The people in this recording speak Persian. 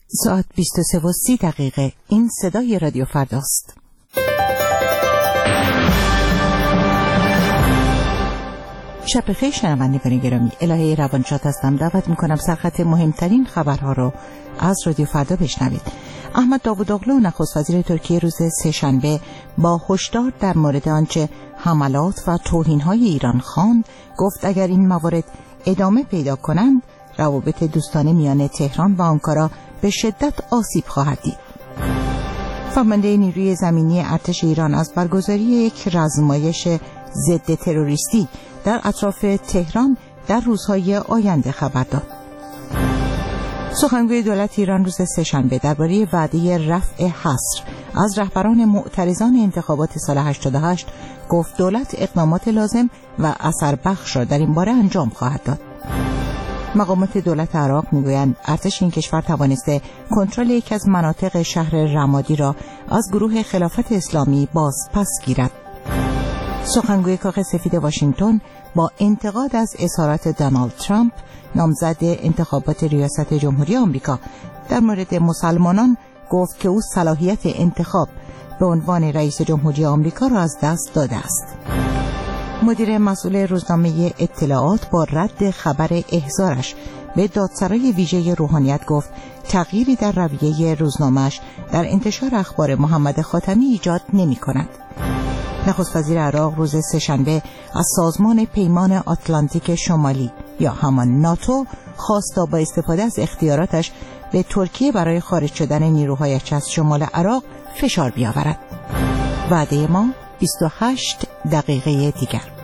ساعت 23:30 این صدای رادیو فرداست. شب بخیر شنوندگان گرامی، الهه روانشاد هستم. دعوت میکنم سرخط مهمترین خبرها رو از رادیو فردا بشنوید. احمد داوودوغلو نخست وزیر ترکیه روز سه‌شنبه با هشدار در مورد آنچه حملات و توهین‌های ایران خواند گفت اگر این موارد ادامه پیدا کنند روابط دوستانه میان تهران و آنکارا به شدت آسیب خواهد دید. فرمانده نیروی زمینی ارتش ایران از برگزاری یک رزمایش ضد تروریستی در اطراف تهران در روزهای آینده خبر داد. سخنگوی دولت ایران روز سه‌شنبه درباره وعده رفع حصر از رهبران معترضان انتخابات سال 88 گفت دولت اقدامات لازم و اثربخش را در این باره انجام خواهد داد. مقامات دولت عراق میگویند ارتش این کشور توانسته کنترل یکی از مناطق شهر رمادی را از گروه خلافت اسلامی باز پس گیرد. سخنگوی کاخ سفید واشنگتن با انتقاد از اظهارات دونالد ترامپ نامزد انتخابات ریاست جمهوری آمریکا در مورد مسلمانان گفت که او صلاحیت انتخاب به عنوان رئیس جمهوری آمریکا را از دست داده است. مدیر مسئول روزنامه اطلاعات با رد خبر احضارش به دادسرای ویژه روحانیت گفت تغییری در رویه روزنامه‌اش در انتشار اخبار محمد خاتمی ایجاد نمی‌کند. نخست وزیر عراق روز سه‌شنبه از سازمان پیمان آتلانتیک شمالی یا همان ناتو خواست تا با استفاده از اختیاراتش به ترکیه برای خارج شدن نیروهایش از شمال عراق فشار بیاورد. وعده ما 28 دقیقه دیگر.